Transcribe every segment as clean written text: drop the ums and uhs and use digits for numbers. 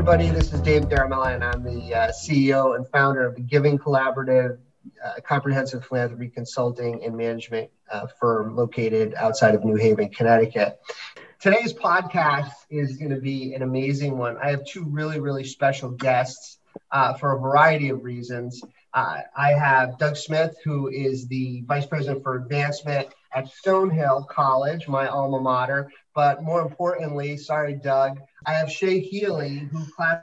everybody. This is Dave Garamella, and I'm the CEO and founder of the Giving Collaborative, comprehensive philanthropy consulting and management firm located outside of New Haven, Connecticut. Today's podcast is going to be an amazing one. I have two really, really special guests for a variety of reasons. I have Doug Smith, who is the Vice President for Advancement at Stonehill College, my alma mater. But more importantly, sorry, Doug, I have Shay Healy, who class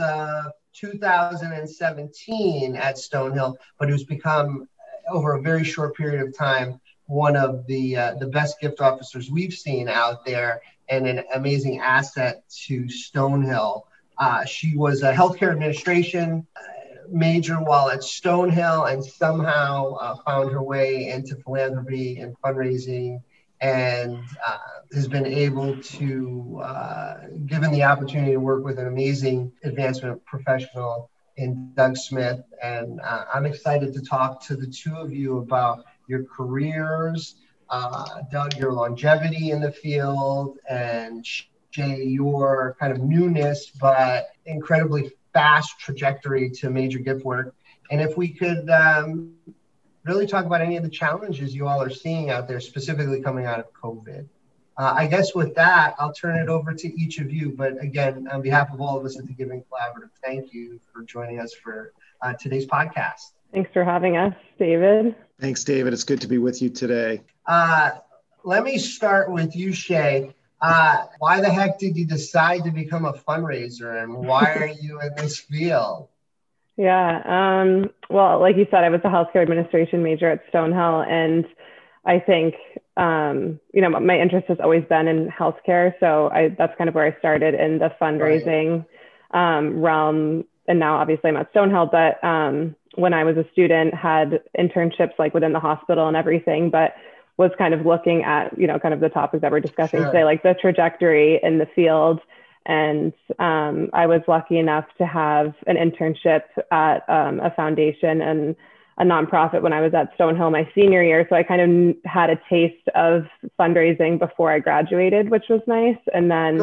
2017 at Stonehill, but who's become, over a very short period of time, one of the best gift officers we've seen out there and an amazing asset to Stonehill. She was a healthcare administration major while at Stonehill and somehow found her way into philanthropy and fundraising and has been able to, given the opportunity to work with an amazing advancement professional in Doug Smith. And I'm excited to talk to the two of you about your careers, Doug, your longevity in the field, and Shay, your kind of newness, but incredibly fast trajectory to major gift work. And if we could really talk about any of the challenges you all are seeing out there, specifically coming out of COVID. I guess with that, I'll turn it over to each of you. But again, on behalf of all of us at the Giving Collaborative, thank you for joining us for today's podcast. Thanks for having us, David. Thanks, David. It's good to be with you today. Let me start with you, Shay. Why the heck did you decide to become a fundraiser, and why are you in this field? Yeah, well, like you said, I was a healthcare administration major at Stonehill, and I think, my interest has always been in healthcare. So that's kind of where I started in the fundraising realm. And now obviously I'm at Stonehill, but when I was a student, had internships like within the hospital and everything, but was kind of looking at, kind of the topics that we're discussing today, like the trajectory in the field. And I was lucky enough to have an internship at a foundation and a nonprofit when I was at Stonehill my senior year. So I kind of had a taste of fundraising before I graduated, which was nice. And then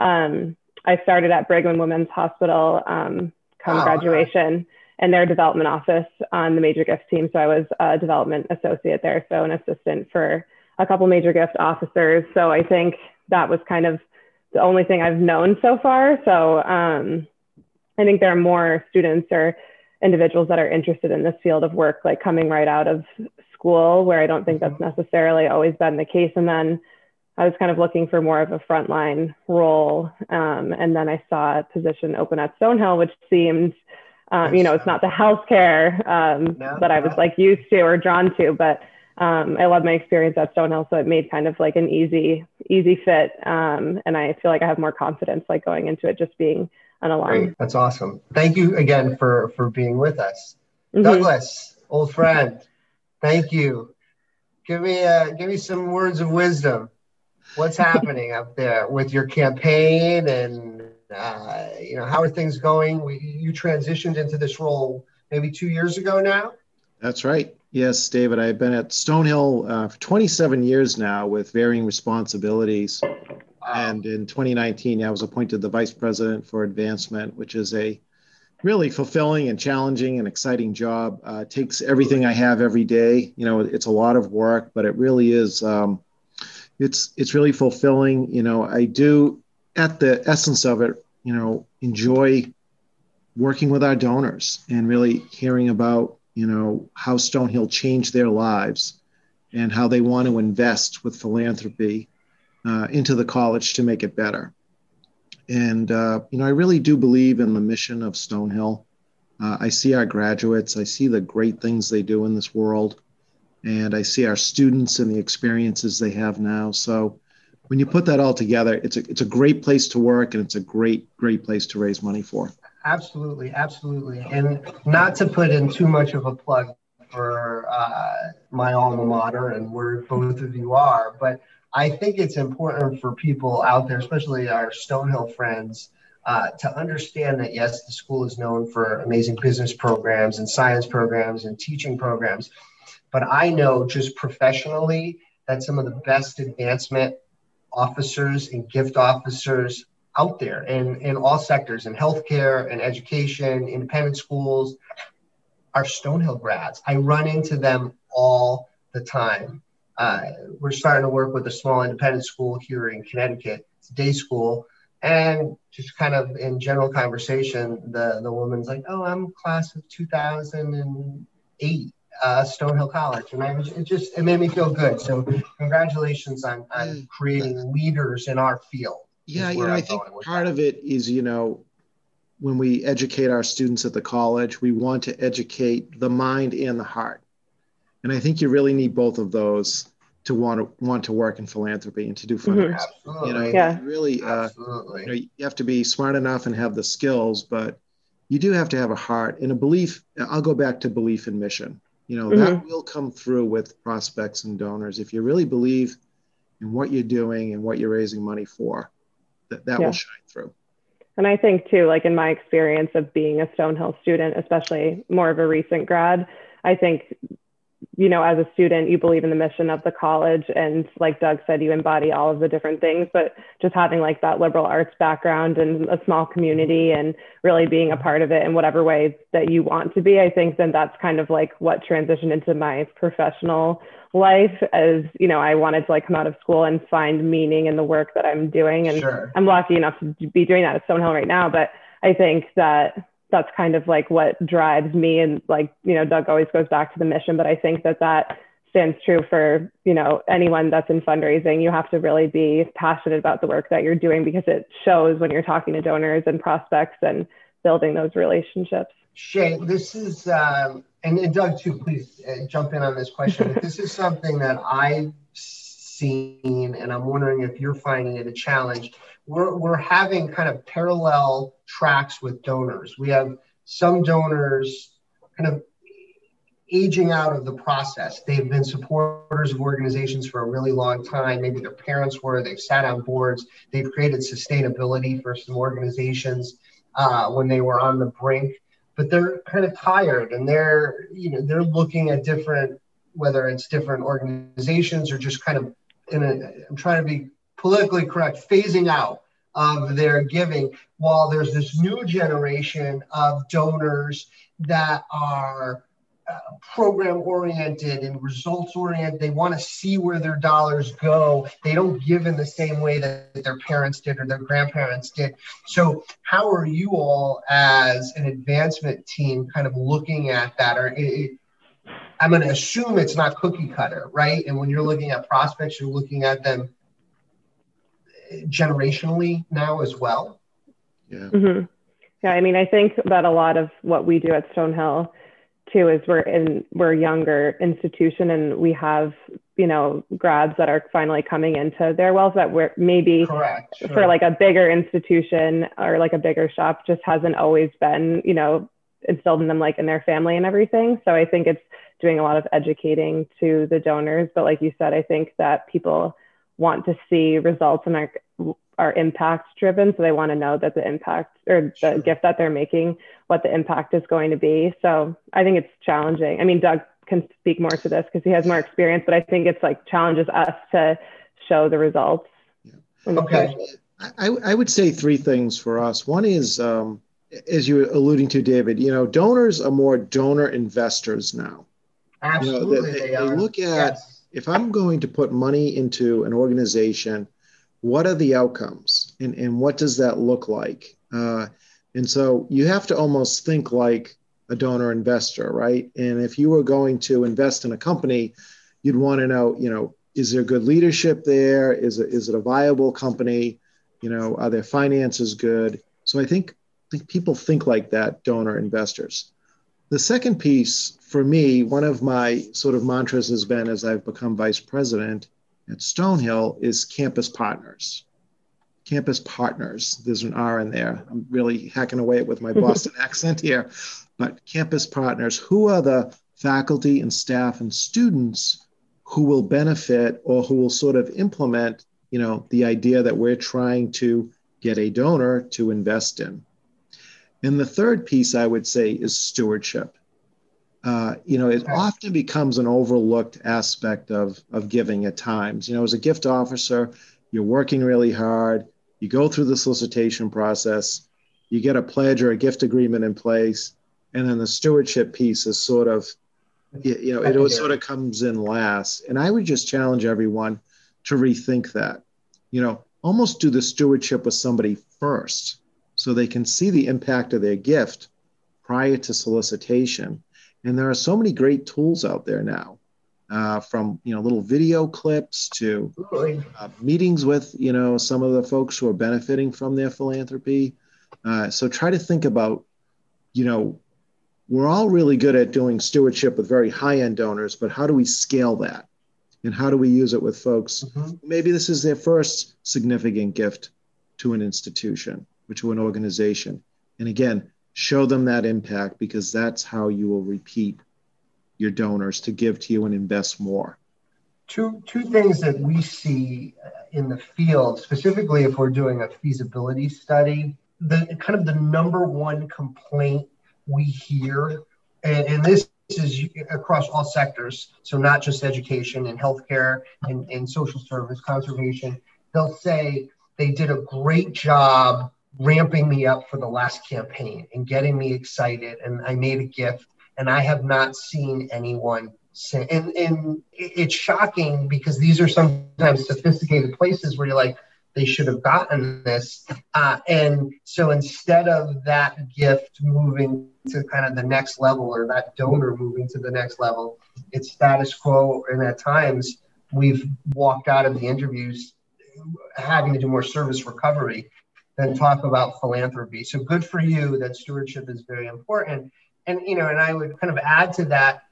I started at Brigham and Women's Hospital come graduation in their development office on the major gift team. So I was a development associate there, so an assistant for a couple major gift officers. So I think that was kind of the only thing I've known so far. So I think there are more students or individuals that are interested in this field of work, like coming right out of school, where I don't think that's necessarily always been the case. And then I was kind of looking for more of a frontline role. And then I saw a position open at Stonehill, which seemed, it's not the healthcare that I was like used to or drawn to, but I love my experience at Stonehill. So it made kind of like an easy fit. And I feel like I have more confidence like going into it, just being an alum. Great. That's awesome. Thank you again for being with us. Douglas, old friend, thank you. Give me some words of wisdom. What's happening up there with your campaign, and how are things going? You transitioned into this role maybe 2 years ago now? That's right. Yes, David. I've been at Stonehill for 27 years now with varying responsibilities. Wow. And in 2019, I was appointed the Vice President for Advancement, which is a really fulfilling and challenging and exciting job. It takes everything I have every day. It's a lot of work, but it really is. It's really fulfilling. I do, at the essence of it, enjoy working with our donors and really hearing about, how Stonehill changed their lives and how they want to invest with philanthropy into the college to make it better. And, I really do believe in the mission of Stonehill. I see our graduates, I see the great things they do in this world, and I see our students and the experiences they have now. So when you put that all together, it's a great place to work, and it's a great place to raise money for. Absolutely. And not to put in too much of a plug for my alma mater and where both of you are, but I think it's important for people out there, especially our Stonehill friends, to understand that, yes, the school is known for amazing business programs and science programs and teaching programs. But I know just professionally that some of the best advancement officers and gift officers out there in all sectors, in healthcare and education, independent schools, are Stonehill grads. I run into them all the time. We're starting to work with a small independent school here in Connecticut. It's a day school. And just kind of in general conversation, the woman's like, oh, I'm class of 2008, Stonehill College. And it made me feel good. So congratulations on creating leaders in our field. Yeah, I think part of it is, when we educate our students at the college, we want to educate the mind and the heart. And I think you really need both of those to want to work in philanthropy and to do fundraising. Absolutely. You really, Absolutely. You have to be smart enough and have the skills, but you do have to have a heart and a belief. I'll go back to belief and mission. That will come through with prospects and donors. If you really believe in what you're doing and what you're raising money for, that will shine through. And I think too, like in my experience of being a Stonehill student, especially more of a recent grad, I think, as a student, you believe in the mission of the college. And like Doug said, you embody all of the different things, but just having like that liberal arts background and a small community and really being a part of it in whatever way that you want to be, I think then that's kind of like what transitioned into my professional life. As I wanted to like come out of school and find meaning in the work that I'm doing. And I'm lucky enough to be doing that at Stonehill right now. But I think that that's kind of like what drives me. And like, Doug always goes back to the mission, but I think that stands true for, anyone that's in fundraising. You have to really be passionate about the work that you're doing, because it shows when you're talking to donors and prospects and building those relationships. Shay, this is, and Doug too, please jump in on this question. This is something that I've seen, and I'm wondering if you're finding it a challenge. We're having kind of parallel tracks with donors. We have some donors kind of aging out of the process. They've been supporters of organizations for a really long time. Maybe their parents were, they've sat on boards, they've created sustainability for some organizations when they were on the brink, but they're kind of tired, and they're looking at different, whether it's different organizations or just kind of I'm trying to be politically correct, phasing out of their giving, while there's this new generation of donors that are program oriented and results oriented. They want to see where their dollars go. They don't give in the same way that their parents did or their grandparents did. So how are you all as an advancement team kind of looking at that? Or I'm going to assume it's not cookie cutter, right? And when you're looking at prospects, you're looking at them generationally now as well. Yeah. Mm-hmm. Yeah. I mean, I think that a lot of what we do at Stonehill too is we're a younger institution, and we have, grads that are finally coming into their wells that we're maybe Correct, sure. For like a bigger institution or like a bigger shop just hasn't always been, instilled in them, like in their family and everything. So I think it's doing a lot of educating to the donors. But like you said, I think that people want to see results and are impact driven. So they want to know that the impact or the gift that they're making, what the impact is going to be. So I think it's challenging. I mean, Doug can speak more to this because he has more experience, but I think it's like challenges us to show the results. Yeah. Okay. I would say three things for us. One is, as you were alluding to, David, donors are more donor investors now. Absolutely. They look at, if I'm going to put money into an organization, what are the outcomes and what does that look like? And so you have to almost think like a donor investor, right? And if you were going to invest in a company, you'd want to know, is there good leadership there? Is it a viable company? Are their finances good? So I think people think like that, donor investors. The second piece for me, one of my sort of mantras has been, as I've become vice president at Stonehill, is campus partners. Campus partners. There's an R in there. I'm really hacking away with my Boston accent here. But campus partners, who are the faculty and staff and students who will benefit or who will sort of implement, the idea that we're trying to get a donor to invest in. And the third piece I would say is stewardship. It often becomes an overlooked aspect of giving at times. As a gift officer, you're working really hard. You go through the solicitation process, you get a pledge or a gift agreement in place, and then the stewardship piece is sort of, it sort of comes in last. And I would just challenge everyone to rethink that. Almost do the stewardship with somebody first so they can see the impact of their gift prior to solicitation. And there are so many great tools out there now, from little video clips to meetings with some of the folks who are benefiting from their philanthropy. So try to think about, we're all really good at doing stewardship with very high-end donors, but how do we scale that? And how do we use it with folks? Maybe this is their first significant gift to an institution or to an organization. And again, show them that impact, because that's how you will repeat your donors to give to you and invest more. Two things that we see in the field, specifically if we're doing a feasibility study, the number one complaint we hear, and this is across all sectors, so not just education and healthcare and social service, conservation, they'll say they did a great job ramping me up for the last campaign and getting me excited, and I made a gift, and I have not seen anyone say, and it's shocking because these are sometimes sophisticated places where you're like, they should have gotten this. And so instead of that gift moving to kind of the next level, or that donor moving to the next level, it's status quo. And at times we've walked out of the interviews having to do more service recovery than talk about philanthropy. So good for you that stewardship is very important. And, and I would kind of add to that,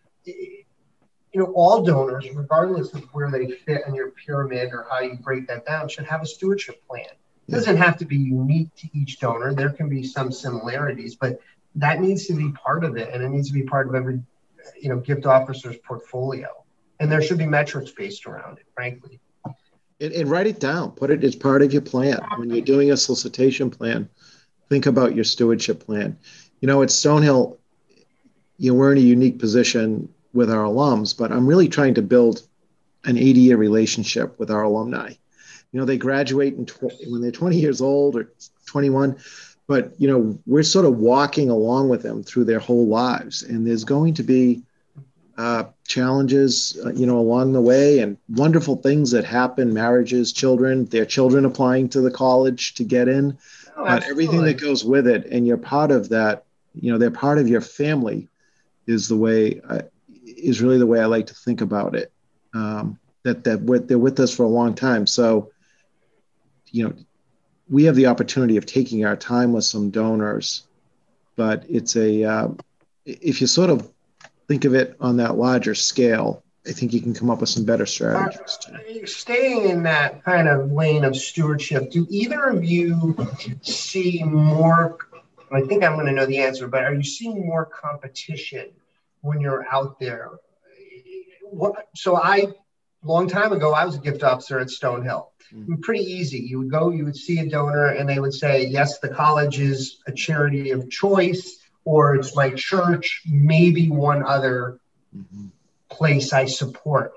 all donors, regardless of where they fit in your pyramid or how you break that down, should have a stewardship plan. It doesn't have to be unique to each donor. There can be some similarities, but that needs to be part of it. And it needs to be part of every, gift officer's portfolio. And there should be metrics based around it, frankly. And write it down. Put it as part of your plan. When you're doing a solicitation plan, think about your stewardship plan. At Stonehill, we're in a unique position with our alums, but I'm really trying to build an 80-year relationship with our alumni. They graduate when they're 20 years old or 21, but, we're sort of walking along with them through their whole lives. And there's going to be challenges, along the way, and wonderful things that happen, marriages, children, their children applying to the college to get in, but everything that goes with it. And you're part of that, they're part of your family is really the way I like to think about it. That they're with us for a long time. So, we have the opportunity of taking our time with some donors, but it's if you sort of think of it on that larger scale, I think you can come up with some better strategies. Staying in that kind of lane of stewardship, do either of you see more, I think I'm going to know the answer, but are you seeing more competition when you're out there? Long time ago, I was a gift officer at Stonehill. Pretty easy. You would go, you would see a donor, and they would say, yes, the college is a charity of choice, or it's my church, maybe one other place I support.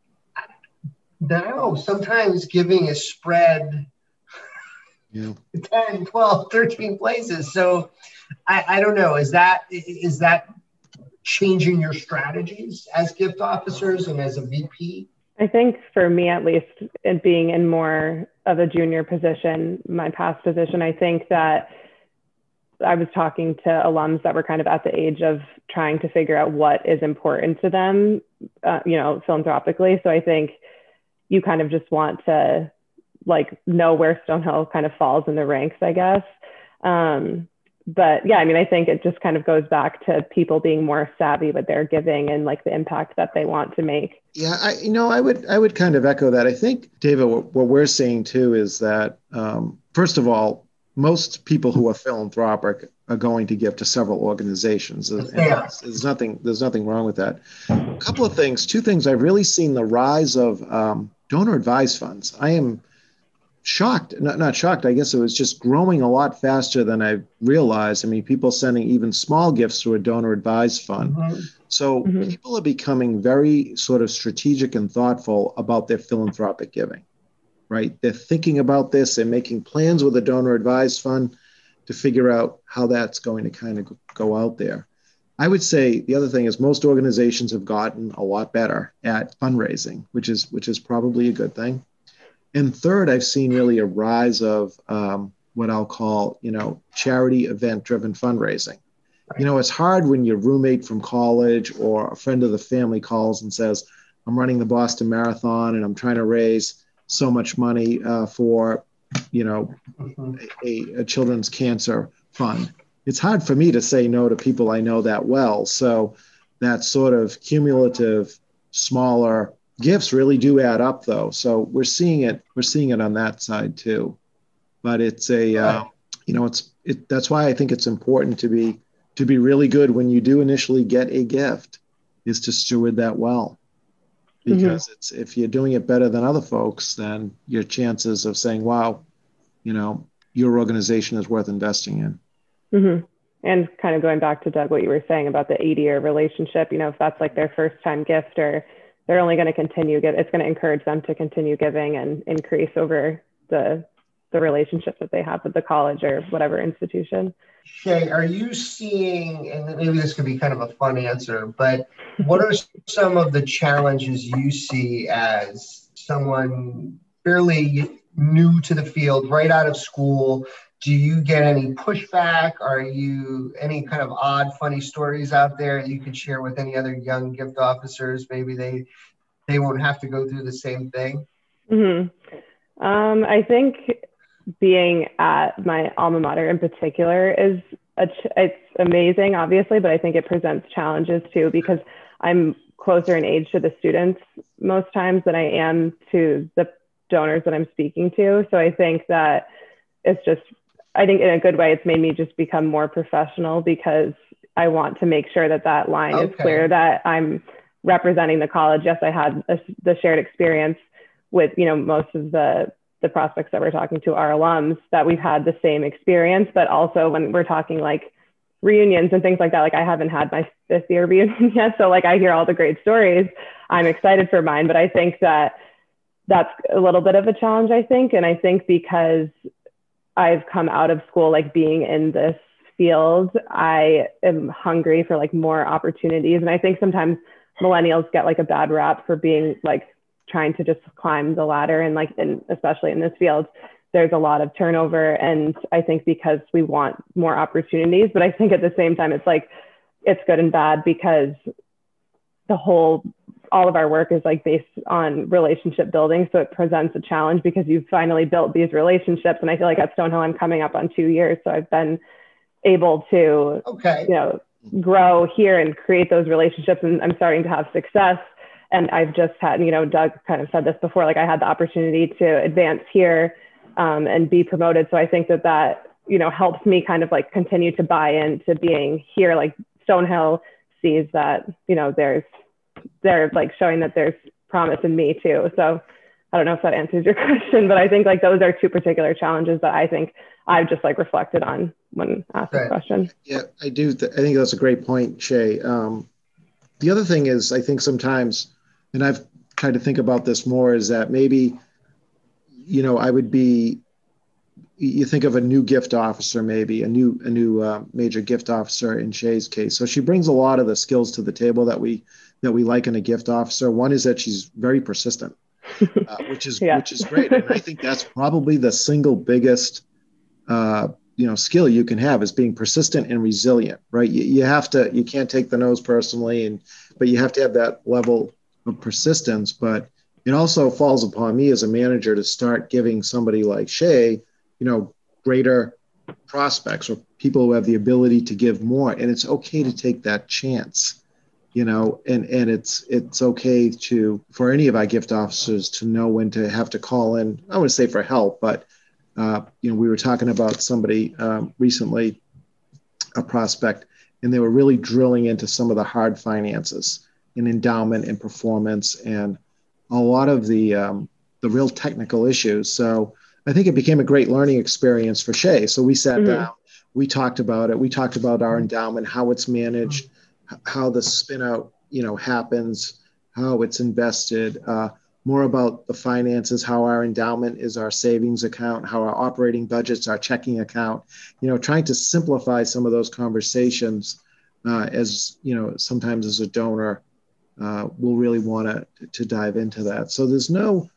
Now, sometimes giving is spread 10, 12, 13 places. So I don't know. Is that changing your strategies as gift officers and as a VP? I think for me, at least, it being in more of a junior position, my past position, I think that I was talking to alums that were kind of at the age of trying to figure out what is important to them, philanthropically. So I think you kind of just want to know where Stonehill kind of falls in the ranks, I guess. But yeah, I think it just kind of goes back to people being more savvy with their giving and the impact that they want to make. Yeah, I would kind of echo that. I think, David, what we're seeing too is that, first of all, most people who are philanthropic are going to give to several organizations. There's nothing wrong with that. A couple of things, two things. I've really seen the rise of donor advised funds. I am shocked, not shocked, I guess it was just growing a lot faster than I realized. People sending even small gifts through a donor advised fund. So people are becoming very sort of strategic and thoughtful about their philanthropic giving, right? They're thinking about this and making plans with a donor advised fund to figure out how that's going to kind of go out there. I would say the other thing is most organizations have gotten a lot better at fundraising, which is probably a good thing. And third, I've seen really a rise of what I'll call, charity event-driven fundraising. It's hard when your roommate from college or a friend of the family calls and says, I'm running the Boston Marathon and I'm trying to raise so much money for, a children's cancer fund. It's hard for me to say no to people I know that well. So that sort of cumulative, smaller gifts really do add up, though. So we're seeing it on that side too. But it's that's why I think it's important to be really good when you do initially get a gift, is to steward that well. Because if you're doing it better than other folks, then your chances of saying, wow, your organization is worth investing in. Mm-hmm. And kind of going back to Doug, what you were saying about the 80-year relationship, if that's like their first time gift, or they're only going to continue it's going to encourage them to continue giving and increase over the relationship that they have with the college or whatever institution. Shay, are you seeing, and maybe this could be kind of a fun answer, but what are some of the challenges you see as someone fairly new to the field, right out of school? Do you get any pushback? Are you any kind of odd, funny stories out there you could share with any other young gift officers? Maybe they won't have to go through the same thing. I think being at my alma mater in particular is it's amazing, obviously, but I think it presents challenges too, because I'm closer in age to the students most times than I am to the donors that I'm speaking to. So I think that I think in a good way, it's made me just become more professional, because I want to make sure that line is clear, that I'm representing the college. Yes, I had the shared experience with, most of the prospects that we're talking to are alums, that we've had the same experience, but also when we're talking like reunions and things like that, like I haven't had my 5th year reunion yet. So like I hear all the great stories. I'm excited for mine, but I think that's a little bit of a challenge, I think. And I think because I've come out of school, like being in this field, I am hungry for like more opportunities. And I think sometimes millennials get like a bad rap for being like trying to just climb the ladder, and especially in this field, there's a lot of turnover. And I think because we want more opportunities, but I think at the same time, it's like, it's good and bad, because all of our work is like based on relationship building. So it presents a challenge because you've finally built these relationships. And I feel like at Stonehill, I'm coming up on 2 years. So I've been able to, grow here and create those relationships, and I'm starting to have success. And I've just had, Doug kind of said this before, like I had the opportunity to advance here and be promoted. So I think that helps me kind of like continue to buy into being here. Like Stonehill sees that, they're like showing that there's promise in me too. So I don't know if that answers your question, but I think like those are two particular challenges that I think I've just like reflected on when asked this question. Yeah, I do. I think that's a great point, Shay. The other thing is, I think sometimes, and I've tried to think about this more, is that maybe, I would be, you think of a new gift officer, maybe a new major gift officer in Shay's case. So she brings a lot of the skills to the table that we like in a gift officer. One is that she's very persistent, which is great. And I think that's probably the single biggest, skill you can have, is being persistent and resilient, right? You can't take the no's personally, but you have to have that level of persistence. But it also falls upon me as a manager to start giving somebody like Shay, greater prospects or people who have the ability to give more. And it's okay to take that chance, and it's okay for any of our gift officers to know when to have to call in. I want to say for help, but we were talking about somebody recently, a prospect, and they were really drilling into some of the hard finances and endowment and performance and a lot of the real technical issues. So I think it became a great learning experience for Shay. So we sat down, we talked about it. We talked about our endowment, how it's managed, how the spin out, happens, how it's invested, more about the finances, how our endowment is our savings account, how our operating budget's our checking account, trying to simplify some of those conversations as, sometimes as a donor, we'll really want to dive into that. So there's no,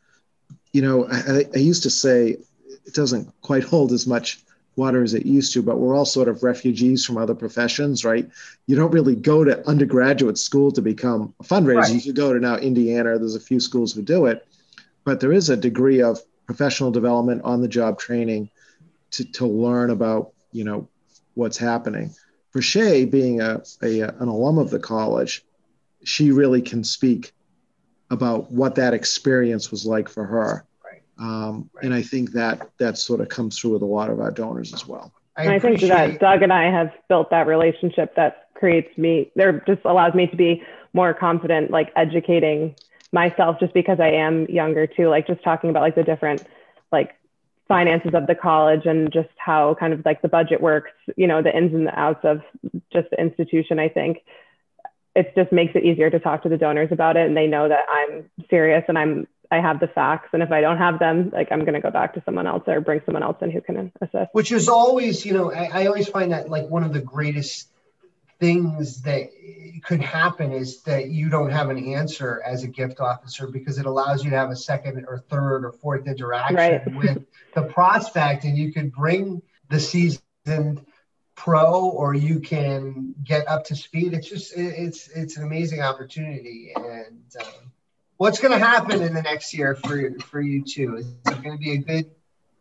I used to say it doesn't quite hold as much water as it used to, but we're all sort of refugees from other professions, right? You don't really go to undergraduate school to become a fundraiser. Right. You could go to now Indiana. There's a few schools who do it, but there is a degree of professional development, on-the-job training to learn about, what's happening. For Shay, being an alum of the college, she really can speak about what that experience was like for her. And I think that sort of comes through with a lot of our donors as well. I think that Doug and I have built that relationship that just allows me to be more confident, like educating myself, just because I am younger too, like just talking about like the different like finances of the college and just how kind of like the budget works, the ins and the outs of just the institution. I think it just makes it easier to talk to the donors about it, and they know that I'm serious and I have the facts, and if I don't have them, like I'm going to go back to someone else or bring someone else in who can assist. Which is always, I always find that like one of the greatest things that could happen is that you don't have an answer as a gift officer, because it allows you to have a second or third or fourth interaction with the prospect, and you can bring the seasoned pro, or you can get up to speed. It's just, it's an amazing opportunity. And what's going to happen in the next year for you two? Is it going to be a good,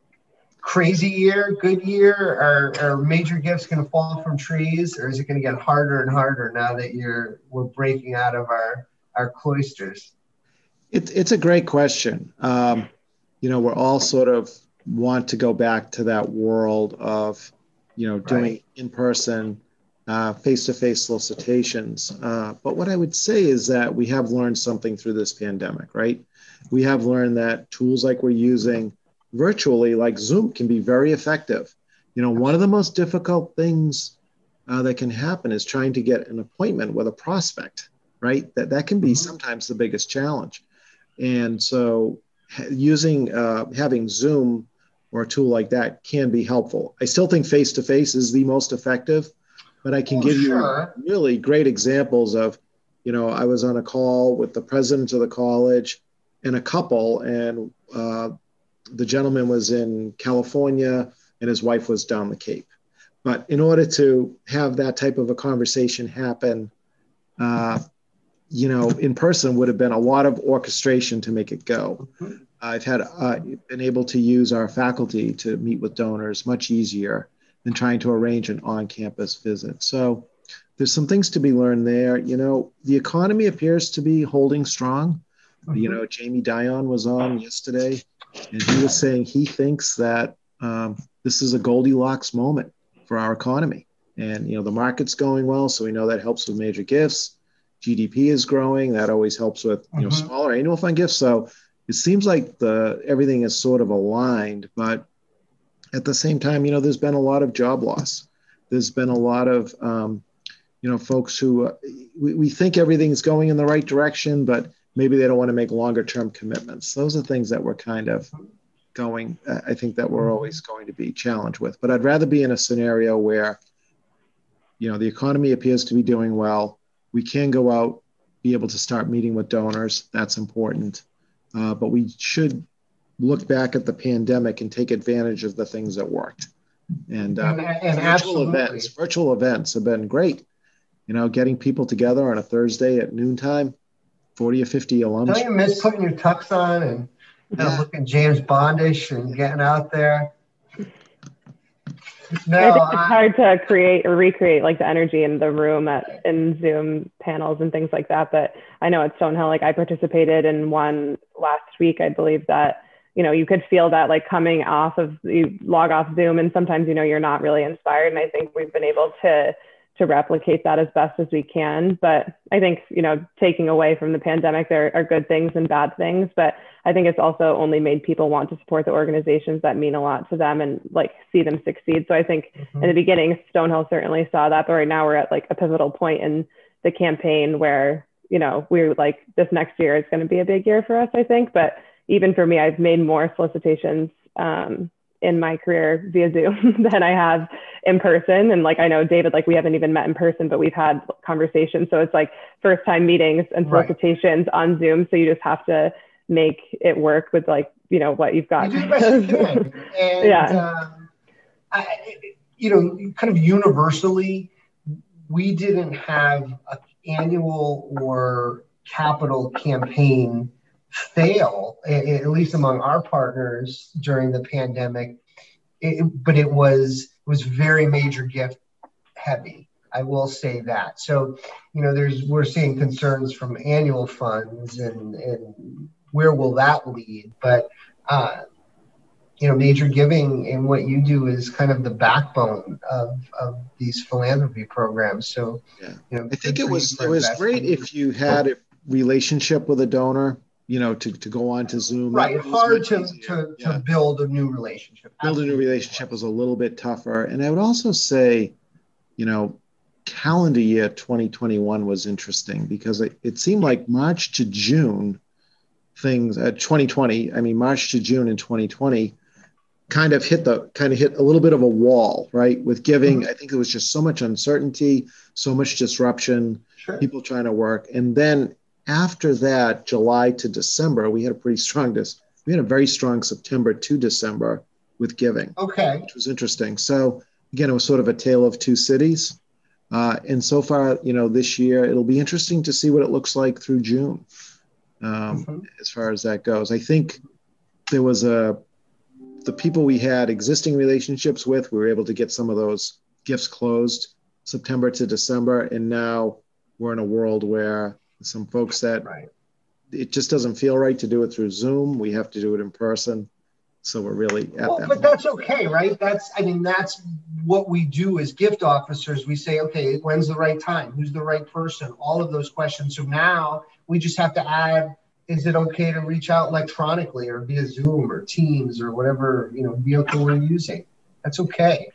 crazy year, good year? Are major gifts going to fall from trees, or is it going to get harder and harder now that we're breaking out of our cloisters? It's a great question. We're all sort of want to go back to that world of, doing in-person, face-to-face solicitations. But what I would say is that we have learned something through this pandemic, right? We have learned that tools like we're using virtually, like Zoom, can be very effective. One of the most difficult things that can happen is trying to get an appointment with a prospect, right? That can be sometimes the biggest challenge. And so having Zoom or a tool like that can be helpful. I still think face-to-face is the most effective, but I can give you really great examples of, I was on a call with the president of the college and a couple, and the gentleman was in California and his wife was down the Cape. But in order to have that type of a conversation happen, in person would have been a lot of orchestration to make it go. I've been able to use our faculty to meet with donors much easier than trying to arrange an on-campus visit. So there's some things to be learned there. The economy appears to be holding strong. Jamie Dion was on yesterday, and he was saying he thinks that this is a Goldilocks moment for our economy. And, the market's going well, so we know that helps with major gifts. GDP is growing. That always helps with, smaller annual fund gifts. So it seems like everything is sort of aligned, but at the same time, there's been a lot of job loss. There's been a lot of, folks who we think everything's going in the right direction, but maybe they don't want to make longer term commitments. Those are things that we're kind of I think that we're always going to be challenged with. But I'd rather be in a scenario where, the economy appears to be doing well. We can go out, be able to start meeting with donors. That's important. But we should look back at the pandemic and take advantage of the things that worked. And virtual events have been great. Getting people together on a Thursday at noontime, 40 or 50 alums. Don't you miss putting your tux on and looking James Bondish and getting out there? No, I think it's hard to recreate like the energy in the room in Zoom panels and things like that. But I know at Stonehill, like I participated in one last week, I believe that, you could feel that like coming off of, you log off Zoom and sometimes, you're not really inspired. And I think we've been able to replicate that as best as we can. But I think, taking away from the pandemic, there are good things and bad things, but I think it's also only made people want to support the organizations that mean a lot to them and like see them succeed. So I think in the beginning, Stonehill certainly saw that, but right now we're at like a pivotal point in the campaign where, we're like, this next year is going to be a big year for us, I think. But even for me, I've made more solicitations in my career via Zoom than I have in person. And like, I know David, like we haven't even met in person, but we've had conversations. So it's like first time meetings and solicitations on Zoom. So you just have to make it work with like, what you've got. You do the best you can. And, yeah. Kind of universally, we didn't have an annual or capital campaign fail, at least among our partners during the pandemic. But it was very major gift heavy. I will say that. So, we're seeing concerns from annual funds and where will that lead? But, major giving and what you do is kind of the backbone of these philanthropy programs. So, I think it was great if you had a relationship with a donor, to go on to Zoom. Right. It's hard to build a new relationship. Build a new relationship was a little bit tougher. And I would also say, calendar year 2021 was interesting because it seemed like March to June things at 2020, March to June in 2020 kind of hit a little bit of a wall, right? With giving, I think there was just so much uncertainty, so much disruption, people trying to work. And then after that, July to December, we had a very strong September to December with giving, which was interesting. So again, it was sort of a tale of two cities. And so far, this year, it'll be interesting to see what it looks like through June. As far as that goes, I think there was the people we had existing relationships with, we were able to get some of those gifts closed September to December. And now we're in a world where some folks that it just doesn't feel right to do it through Zoom. We have to do it in person. So we're really at that. But that's okay, right? That's what we do as gift officers. We say, okay, when's the right time? Who's the right person? All of those questions. So now we just have to add, is it okay to reach out electronically or via Zoom or Teams or whatever, vehicle we're using? That's okay.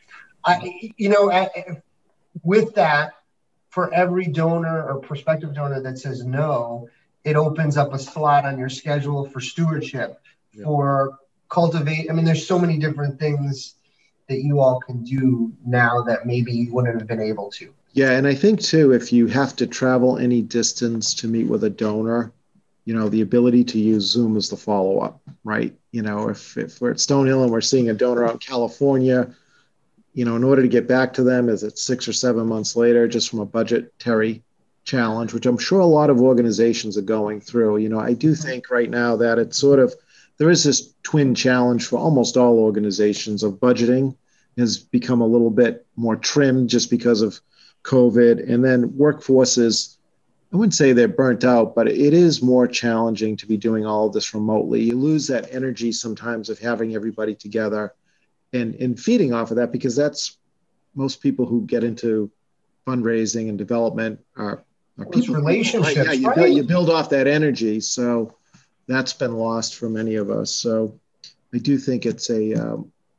With that, for every donor or prospective donor that says no, it opens up a slot on your schedule for stewardship, for cultivate. There's so many different things that you all can do now that maybe you wouldn't have been able to. Yeah, and I think too, if you have to travel any distance to meet with a donor, the ability to use Zoom is the follow-up, right? If we're at Stonehill and we're seeing a donor out in California, in order to get back to them, is it 6 or 7 months later, just from a budgetary challenge, which I'm sure a lot of organizations are going through. I do think right now that it's there is this twin challenge for almost all organizations of budgeting has become a little bit more trimmed just because of COVID. And then workforces, I wouldn't say they're burnt out, but it is more challenging to be doing all of this remotely. You lose that energy sometimes of having everybody together and feeding off of that, because that's most people who get into fundraising and development are people. Relationships, right? Yeah, you build off that energy. So that's been lost for many of us. So I do think it's a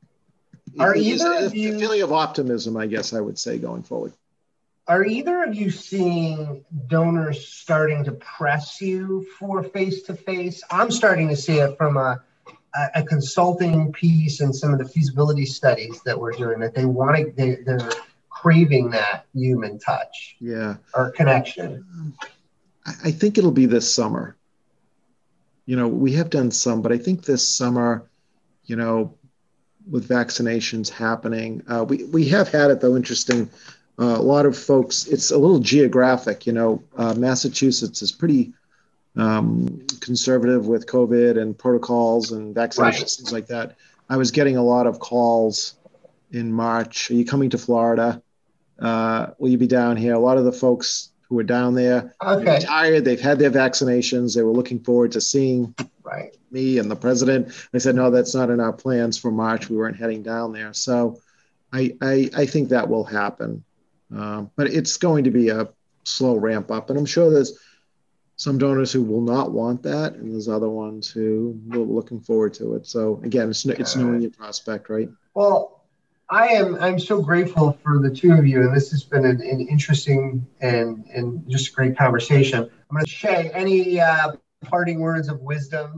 feeling of optimism, I guess I would say, going forward. Are either of you seeing donors starting to press you for face-to-face? I'm starting to see it from a consulting piece and some of the feasibility studies that we're doing, that they're craving that human touch, or connection. I think it'll be this summer. We have done some, but I think this summer, with vaccinations happening, we have had it though. Interesting. A lot of folks, it's a little geographic, Massachusetts is pretty conservative with COVID and protocols and vaccinations, things like that. I was getting a lot of calls in March. Are you coming to Florida? Will you be down here? A lot of the folks who were down there, they're retired, they've had their vaccinations. They were looking forward to seeing me and the president. I said, no, that's not in our plans for March. We weren't heading down there. So I think that will happen. But it's going to be a slow ramp up. And I'm sure there's some donors who will not want that, and there's other ones who will be looking forward to it. So again, it's knowing your prospect, right? Well, I'm so grateful for the two of you, and this has been an interesting and just a great conversation. I'm going to Shay, any parting words of wisdom?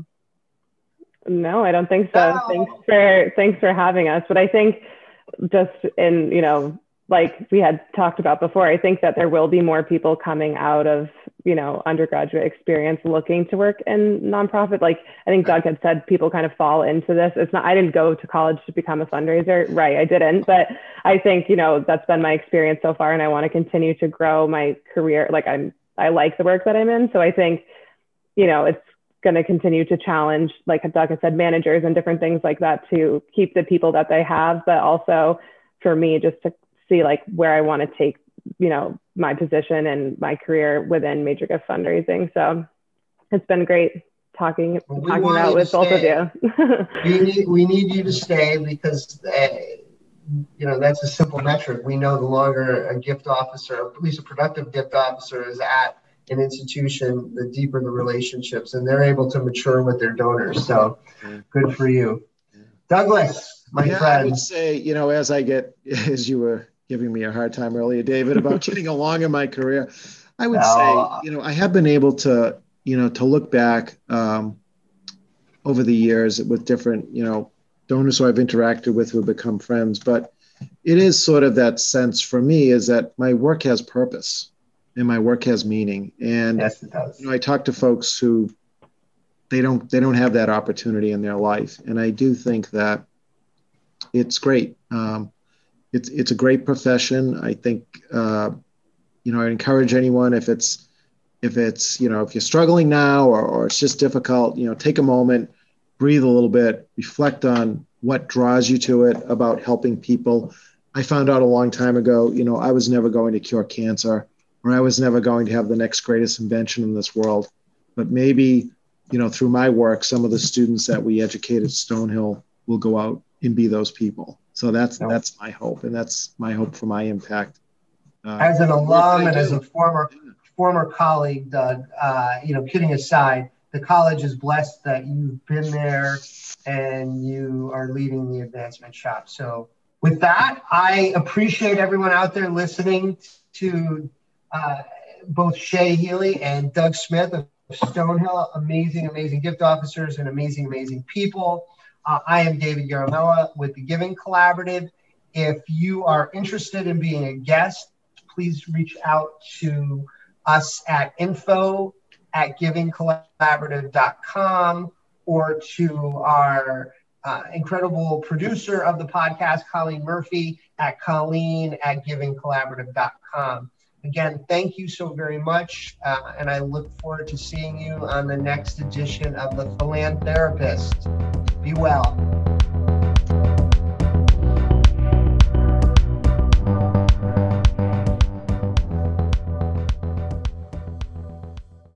No, I don't think so. No. Thanks for having us. But I think just in, like we had talked about before, I think that there will be more people coming out of, undergraduate experience looking to work in nonprofit. Like I think Doug had said, people kind of fall into this. I didn't go to college to become a fundraiser. Right. I didn't, but I think, that's been my experience so far. And I want to continue to grow my career. Like I like the work that I'm in. So I think, it's going to continue to challenge, like Doug had said, managers and different things like that to keep the people that they have, but also for me, just to see like where I want to take, my position and my career within Major Gift Fundraising. So it's been great talking about with both of you. we need you to stay because, that's a simple metric. We know the longer a gift officer, at least a productive gift officer, is at an institution, the deeper the relationships, and they're able to mature with their donors. So good for you. Douglas, my friend. I would say, as you were giving me a hard time earlier, David, about getting along in my career, I would say, I have been able to, to look back over the years with different, donors who I've interacted with who have become friends. But it is sort of that sense for me is that my work has purpose and my work has meaning. And yes, it does. I talk to folks who they don't have that opportunity in their life. And I do think that it's great. It's a great profession. I think, I encourage anyone if you're struggling now or it's just difficult, take a moment, breathe a little bit, reflect on what draws you to it about helping people. I found out a long time ago, I was never going to cure cancer or I was never going to have the next greatest invention in this world. But maybe, through my work, some of the students that we educate at Stonehill will go out and be those people. So that's my hope, and that's my hope for my impact. As an alum and as a former colleague, Doug, kidding aside, the college is blessed that you've been there and you are leading the advancement shop. So with that, I appreciate everyone out there listening to both Shay Healy and Doug Smith of Stonehill, amazing gift officers and amazing people. I am David Yaramella with the Giving Collaborative. If you are interested in being a guest, please reach out to us at info@givingcollaborative.com or to our incredible producer of the podcast, Colleen Murphy, at colleen@givingcollaborative.com. Again, thank you so very much, and I look forward to seeing you on the next edition of The Philanthropist. Be well.